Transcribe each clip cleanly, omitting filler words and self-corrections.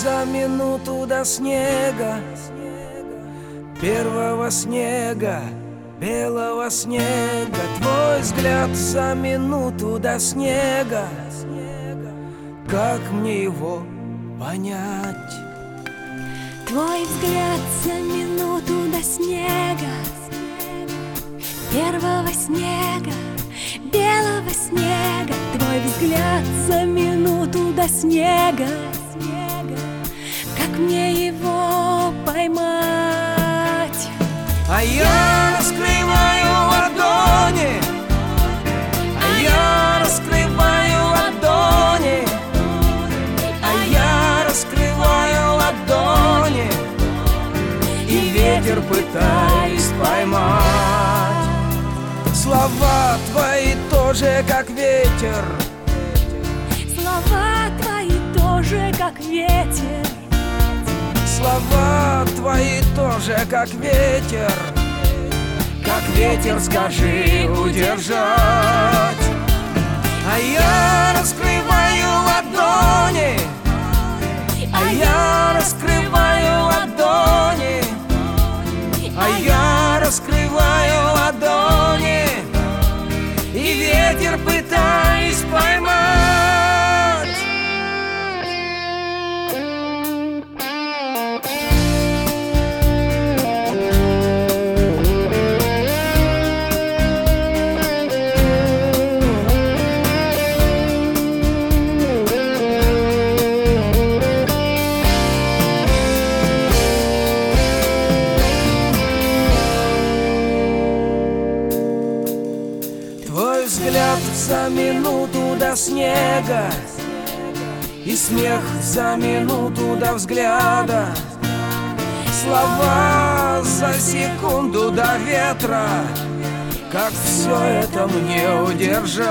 за минуту до снега, первого снега, белого снега. Твой взгляд за минуту до снега, как мне его понять? Твой взгляд за минуту до снега, первого снега, белого снега. Твой взгляд за минуту до снега, как мне его поймать? А я раскрываю ладони, а я раскрываю ладони, а я раскрываю ладони, и ветер пытаюсь поймать. Слова твои тоже как ветер, слова твои тоже как ветер, слова твои тоже как ветер. Как ветер, скажи, удержать. А я раскрываю ладони, а я раскрываю ладони, а я раскрываю ладони, и ветер пытаюсь поймать. Твой взгляд за минуту до снега, и смех за минуту до взгляда. Слова за секунду до ветра, как все это мне удержать?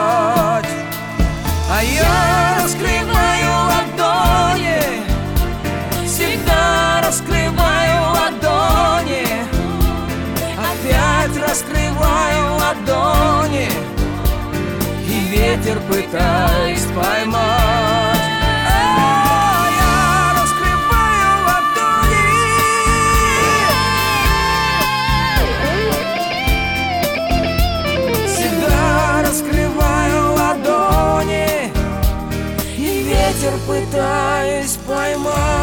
А я раскрываю ладони, всегда раскрываю ладони, опять раскрываю ладони, и ветер пытаюсь поймать. Я раскрываю ладони, всегда раскрываю ладони, и ветер пытаюсь поймать.